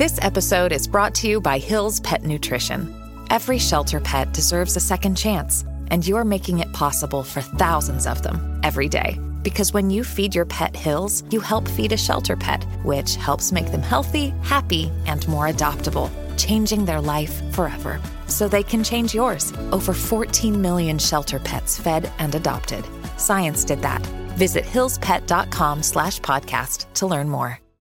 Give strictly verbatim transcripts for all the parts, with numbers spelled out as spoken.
This episode is brought to you by Hill's Pet Nutrition. Every shelter pet deserves a second chance, and you're making it possible for thousands of them every day. Because when you feed your pet Hill's, you help feed a shelter pet, which helps make them healthy, happy, and more adoptable, changing their life forever. So they can change yours. Over fourteen million shelter pets fed and adopted. Science did that. Visit hillspet.com slash podcast to learn more.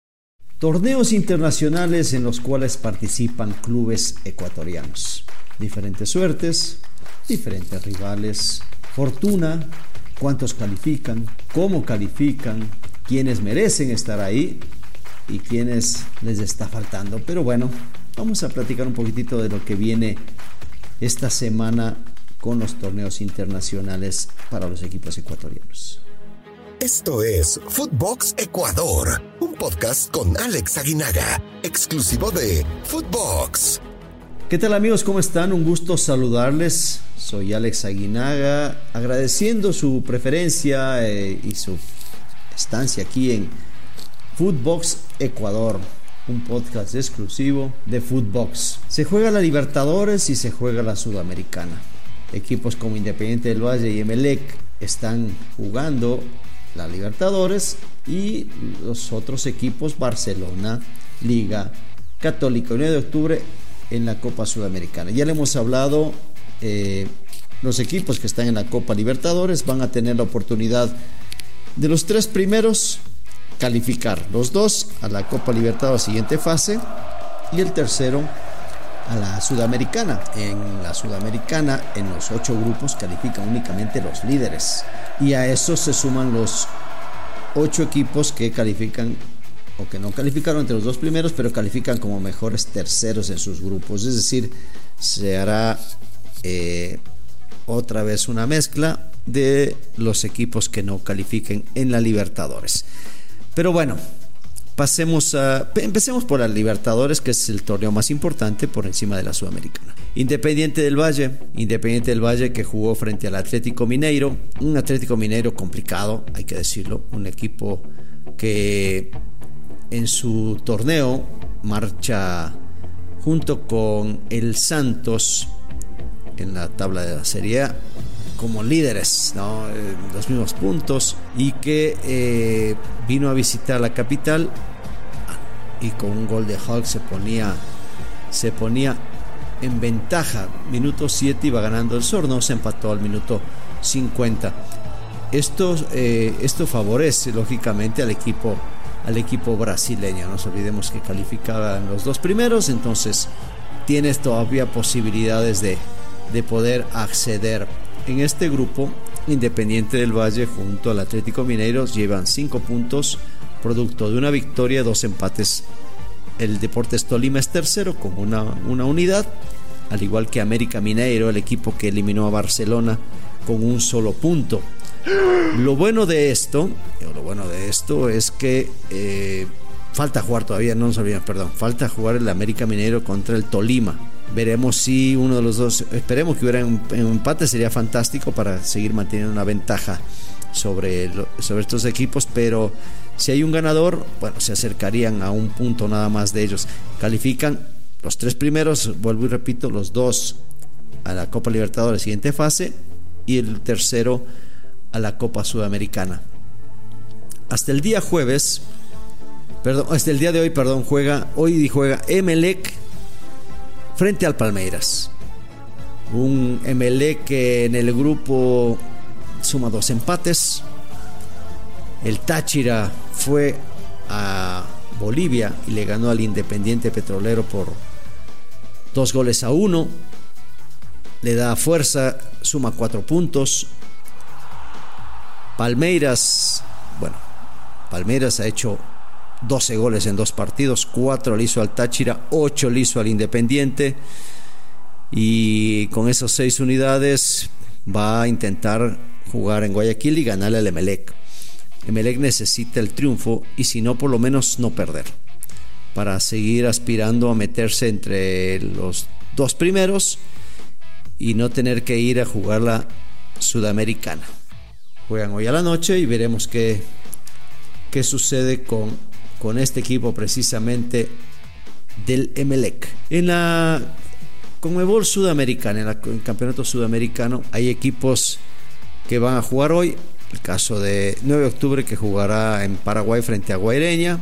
Torneos internacionales en los cuales participan clubes ecuatorianos. Diferentes suertes, diferentes rivales, fortuna, cuántos califican, cómo califican, quiénes merecen estar ahí y quiénes les está faltando. Pero bueno, vamos a platicar un poquitito de lo que viene esta semana con los torneos internacionales para los equipos ecuatorianos. Esto es Footbox Ecuador, un podcast con Alex Aguinaga, exclusivo de Footbox. ¿Qué tal, amigos? ¿Cómo están? Un gusto saludarles. Soy Alex Aguinaga, agradeciendo su preferencia eh, y su estancia aquí en Footbox Ecuador, un podcast exclusivo de Footbox. Se juega la Libertadores y se juega la Sudamericana. Equipos como Independiente del Valle y Emelec están jugando la Libertadores y los otros equipos, Barcelona, Liga, Católica, Unión de Octubre, en la Copa Sudamericana. Ya le hemos hablado, eh, los equipos que están en la Copa Libertadores van a tener la oportunidad de los tres primeros calificar, los dos a la Copa Libertadores siguiente fase y el tercero a la Sudamericana. En la Sudamericana, en los ocho grupos califican únicamente los líderes y a eso se suman los ocho equipos que califican o que no calificaron entre los dos primeros, pero califican como mejores terceros en sus grupos. Es decir, se hará eh, otra vez una mezcla de los equipos que no califiquen en la Libertadores. Pero bueno, pasemos a, empecemos por la Libertadores, que es el torneo más importante por encima de la Sudamericana. Independiente del Valle, Independiente del Valle que jugó frente al Atlético Mineiro, un Atlético Mineiro complicado, hay que decirlo, un equipo que en su torneo marcha junto con el Santos en la tabla de la Serie A como líderes, ¿no? Eh, los mismos puntos, y que eh, vino a visitar la capital y con un gol de Hulk se ponía se ponía en ventaja. Minuto siete iba ganando el Sorno, se empató al minuto cincuenta. Esto, eh, esto favorece lógicamente al equipo al equipo brasileño. No nos olvidemos que calificaban los dos primeros, entonces tienes todavía posibilidades de, de poder acceder. En este grupo, Independiente del Valle junto al Atlético Mineiro llevan cinco puntos, producto de una victoria, dos empates. El Deportes Tolima es tercero con una, una unidad, al igual que América Mineiro, el equipo que eliminó a Barcelona, con un solo punto. Lo bueno de esto, lo bueno de esto es que eh, falta jugar todavía, no nos olvidemos, perdón, falta jugar el América Mineiro contra el Tolima. Veremos si uno de los dos, esperemos que hubiera un, un empate, sería fantástico para seguir manteniendo una ventaja sobre, lo, sobre estos equipos, pero si hay un ganador, bueno, se acercarían a un punto nada más de ellos. Califican los tres primeros, vuelvo y repito, los dos a la Copa Libertadores siguiente fase y el tercero a la Copa Sudamericana. Hasta el día jueves, perdón, hasta el día de hoy, perdón, juega, hoy juega Emelec frente al Palmeiras. Un Emelec que en el grupo suma dos empates. El Táchira fue a Bolivia y le ganó al Independiente Petrolero por dos goles a uno. Le da fuerza, suma cuatro puntos. Palmeiras, bueno, Palmeiras ha hecho doce goles en dos partidos, cuatro le hizo al Táchira, ocho le hizo al Independiente, y con esas seis unidades va a intentar jugar en Guayaquil y ganarle al Emelec. Emelec necesita el triunfo y si no, por lo menos no perder, para seguir aspirando a meterse entre los dos primeros y no tener que ir a jugar la Sudamericana. Juegan hoy a la noche y veremos qué, qué sucede con, con este equipo precisamente del Emelec. En la Conmebol Sudamericana, en, la, en el campeonato sudamericano, hay equipos que van a jugar hoy. El caso de nueve de octubre, que jugará en Paraguay frente a Guaireña,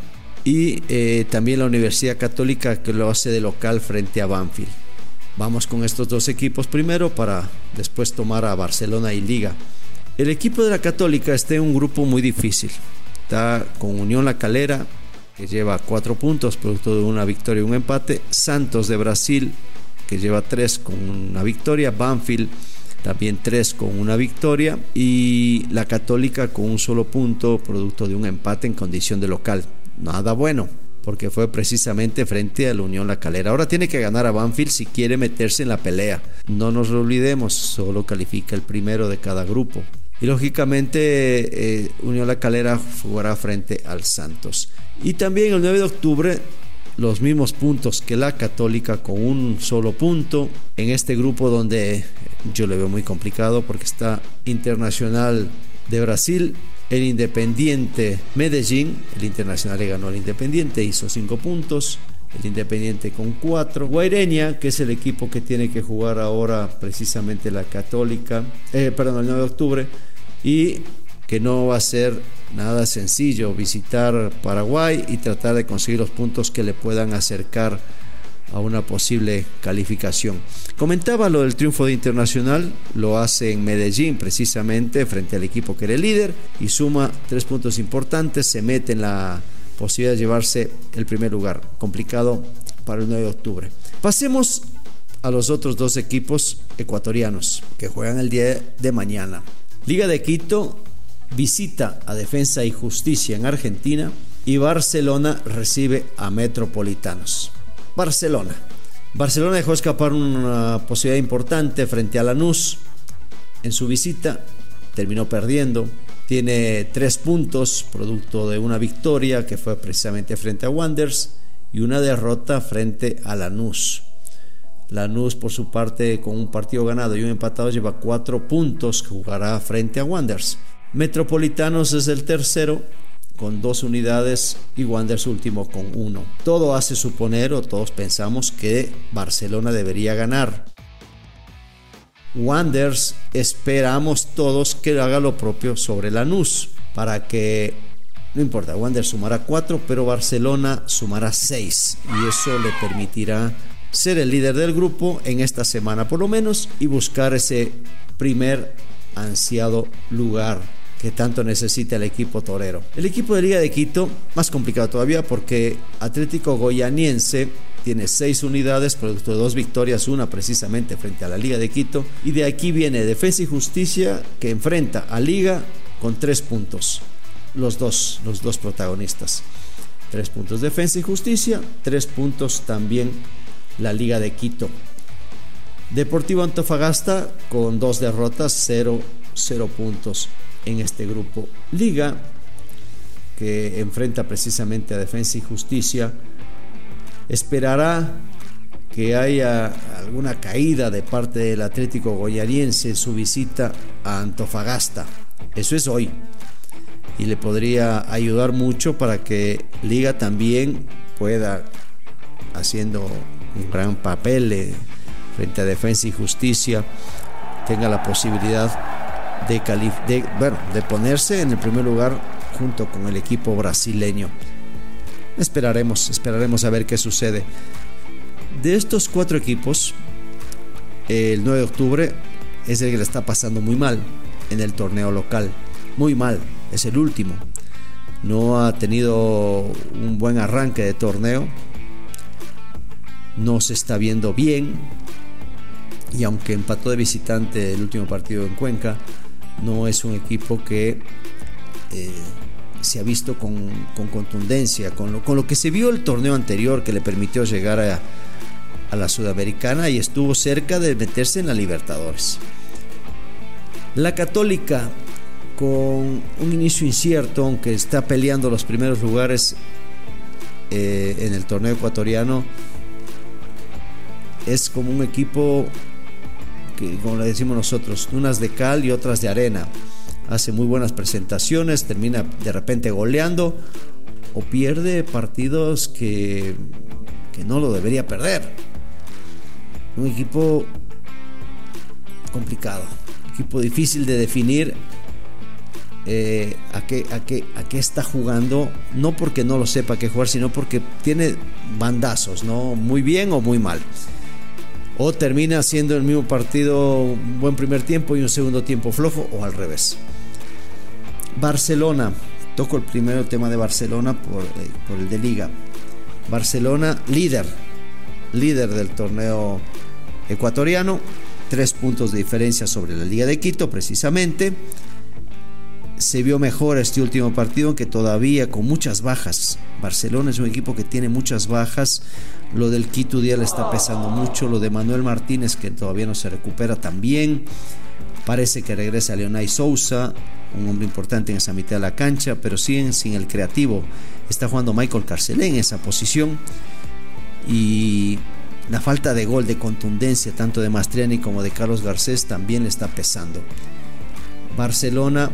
y eh, también la Universidad Católica, que lo hace de local frente a Banfield. Vamos con estos dos equipos primero para después tomar a Barcelona y Liga. El equipo de la Católica está en un grupo muy difícil. Está con Unión La Calera, que lleva cuatro puntos producto de una victoria y un empate. Santos de Brasil, que lleva tres con una victoria. Banfield también tres con una victoria, y la Católica con un solo punto producto de un empate en condición de local. Nada bueno, porque fue precisamente frente a la Unión La Calera. Ahora tiene que ganar a Banfield si quiere meterse en la pelea. No nos lo olvidemos, solo califica el primero de cada grupo. Y lógicamente eh, Unión La Calera jugará frente al Santos. Y también el nueve de octubre, los mismos puntos que la Católica, con un solo punto en este grupo, donde yo le veo muy complicado porque está Internacional de Brasil, el Independiente Medellín. El Internacional le ganó al Independiente, hizo cinco puntos, el Independiente con cuatro. Guaireña, que es el equipo que tiene que jugar ahora precisamente la Católica, eh, perdón, el nueve de octubre, y que no va a ser nada sencillo visitar Paraguay y tratar de conseguir los puntos que le puedan acercar a una posible calificación. Comentaba lo del triunfo de Internacional, lo hace en Medellín precisamente frente al equipo que era el líder, y suma tres puntos importantes, se mete en la posibilidad de llevarse el primer lugar. Complicado para el nueve de octubre. Pasemos a los otros dos equipos ecuatorianos que juegan el día de mañana. Liga de Quito visita a Defensa y Justicia en Argentina, y Barcelona recibe a Metropolitanos. Barcelona. Barcelona dejó escapar una posibilidad importante frente a Lanús en su visita, terminó perdiendo. Tiene tres puntos producto de una victoria que fue precisamente frente a Wanderers y una derrota frente a Lanús. Lanús, por su parte, con un partido ganado y un empatado, lleva cuatro puntos, que jugará frente a Wanderers. Metropolitanos es el tercero con dos unidades y Wanderers último con uno. Todo hace suponer, o todos pensamos, que Barcelona debería ganar. Wanderers esperamos todos que haga lo propio sobre Lanús, para que, no importa, Wanderers sumará cuatro, pero Barcelona sumará seis, y eso le permitirá ser el líder del grupo en esta semana por lo menos, y buscar ese primer ansiado lugar que tanto necesita el equipo torero. El equipo de Liga de Quito, más complicado todavía, porque Atlético Goianiense tiene seis unidades, producto de dos victorias, una precisamente frente a la Liga de Quito, y de aquí viene Defensa y Justicia, que enfrenta a Liga con tres puntos. Los dos, los dos protagonistas. Tres puntos Defensa y Justicia, tres puntos también la Liga de Quito. Deportivo Antofagasta con dos derrotas, cero, cero puntos en este grupo. Liga, que enfrenta precisamente a Defensa y Justicia, esperará que haya alguna caída de parte del Atlético Goianiense en su visita a Antofagasta. Eso es hoy, y le podría ayudar mucho para que Liga también pueda, haciendo un gran papel eh, frente a Defensa y Justicia, tenga la posibilidad de, calif- de, bueno, de ponerse en el primer lugar junto con el equipo brasileño. Esperaremos, esperaremos a ver qué sucede. De estos cuatro equipos, el nueve de octubre es el que le está pasando muy mal en el torneo local. Muy mal, es el último. No ha tenido un buen arranque de torneo. No se está viendo bien. Y aunque empató de visitante el último partido en Cuenca, no es un equipo que eh, se ha visto con, con contundencia, con lo, con lo que se vio el torneo anterior, que le permitió llegar a, a la Sudamericana y estuvo cerca de meterse en la Libertadores. La Católica, con un inicio incierto, aunque está peleando los primeros lugares eh, en el torneo ecuatoriano, es como un equipo que, como le decimos nosotros, unas de cal y otras de arena. Hace muy buenas presentaciones, termina de repente goleando o pierde partidos que que no lo debería perder. Un equipo complicado, un equipo difícil de definir eh, a, qué, a, qué, a qué está jugando, no porque no lo sepa qué jugar, sino porque tiene bandazos, ¿no? Muy bien o muy mal. O termina siendo el mismo partido un buen primer tiempo y un segundo tiempo flojo, o al revés. Barcelona, toco el primer tema de Barcelona por, por el de Liga. Barcelona líder, líder del torneo ecuatoriano, tres puntos de diferencia sobre la Liga de Quito precisamente. Se vio mejor este último partido, aunque todavía con muchas bajas. Barcelona es un equipo que tiene muchas bajas. Lo del Quito día le está pesando mucho. Lo de Manuel Martínez, que todavía no se recupera también. Parece que regresa Leonay Sousa, un hombre importante en esa mitad de la cancha, pero siguen sin el creativo. Está jugando Michael Carcelé en esa posición. Y la falta de gol, de contundencia, tanto de Mastriani como de Carlos Garcés, también le está pesando. Barcelona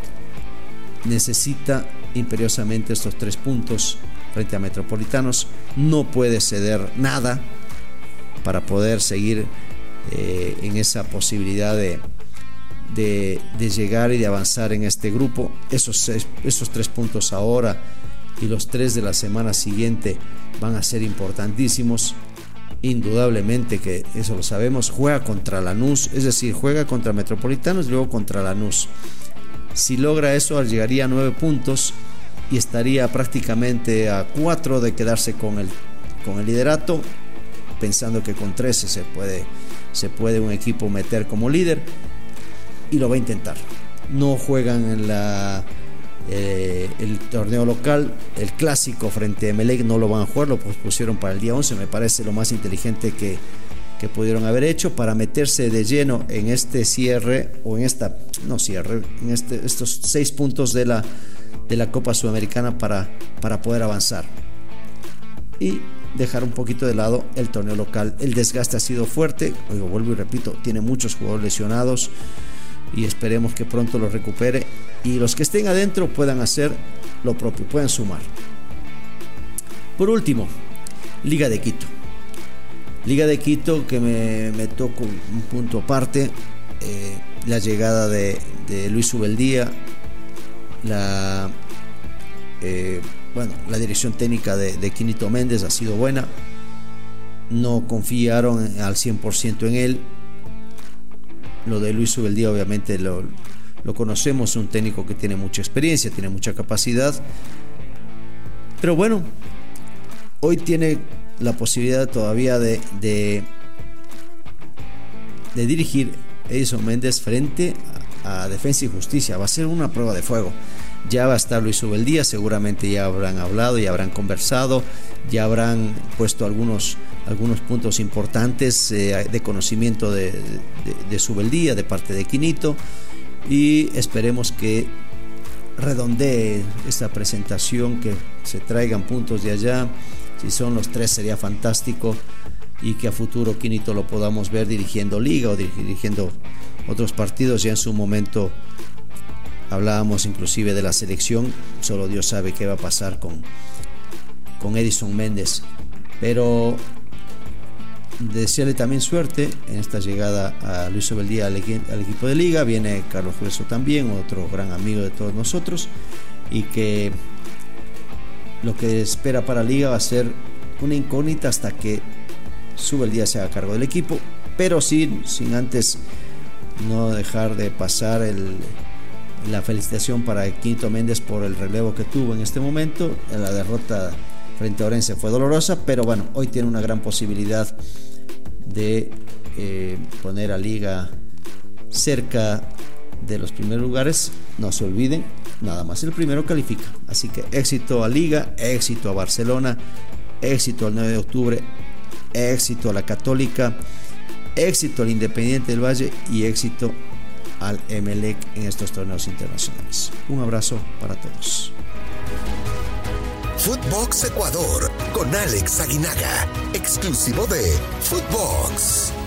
necesita imperiosamente estos tres puntos frente a Metropolitanos. No puede ceder nada para poder seguir eh, en esa posibilidad de, de, de llegar y de avanzar en este grupo. Esos, seis, esos tres puntos ahora y los tres de la semana siguiente van a ser importantísimos. Indudablemente que eso lo sabemos. Juega contra Lanús, es decir, juega contra Metropolitanos y luego contra Lanús. Si logra eso, llegaría a nueve puntos y estaría prácticamente a cuatro de quedarse con el, con el liderato, pensando que con trece se puede, se puede un equipo meter como líder, y lo va a intentar. No juegan en la, eh, el torneo local, el clásico frente a Emelec no lo van a jugar, lo pospusieron para el día once. Me parece lo más inteligente que que pudieron haber hecho para meterse de lleno en este cierre, o en esta, no cierre, en este, estos seis puntos de la, de la Copa Sudamericana para, para poder avanzar. Y dejar un poquito de lado el torneo local. El desgaste ha sido fuerte, oigo, vuelvo y repito, tiene muchos jugadores lesionados y esperemos que pronto los recupere y los que estén adentro puedan hacer lo propio, puedan sumar. Por último, Liga de Quito. Liga de Quito, que me, me tocó un punto aparte, eh, la llegada de, de Luis Ubeldía, la, eh, bueno, la dirección técnica de, de Quinito Méndez ha sido buena, no confiaron al cien por ciento en él. Lo de Luis Ubeldía obviamente lo, lo conocemos, un técnico que tiene mucha experiencia, tiene mucha capacidad, pero bueno, hoy tiene la posibilidad todavía de, de, de dirigir Edison Méndez frente a, a Defensa y Justicia. Va a ser una prueba de fuego. Ya va a estar Luis Ubeldía, seguramente ya habrán hablado, ya habrán conversado, ya habrán puesto algunos, algunos puntos importantes eh, de conocimiento de, de, de Ubeldía de parte de Quinito, y esperemos que redondee esta presentación, que se traigan puntos de allá. Si son los tres sería fantástico, y que a futuro Quinito lo podamos ver dirigiendo Liga o dirigiendo otros partidos. Ya en su momento hablábamos inclusive de la selección, solo Dios sabe qué va a pasar con, con Edison Méndez, pero desearle también suerte en esta llegada a Luis Ubeldía al, al equipo de Liga. Viene Carlos Grueso también, otro gran amigo de todos nosotros, y que lo que espera para Liga va a ser una incógnita hasta que Ubeldía se haga cargo del equipo, pero sin, sin antes no dejar de pasar el, la felicitación para Quinito Méndez por el relevo que tuvo en este momento. La derrota frente a Orense fue dolorosa, pero bueno, hoy tiene una gran posibilidad de eh, poner a Liga cerca de los primeros lugares. No se olviden, nada más el primero califica, así que éxito a Liga, éxito a Barcelona, éxito al nueve de octubre, éxito a la Católica, éxito al Independiente del Valle y éxito al Emelec en estos torneos internacionales. Un abrazo para todos. Footbox Ecuador con Alex Aguinaga, exclusivo de Footbox.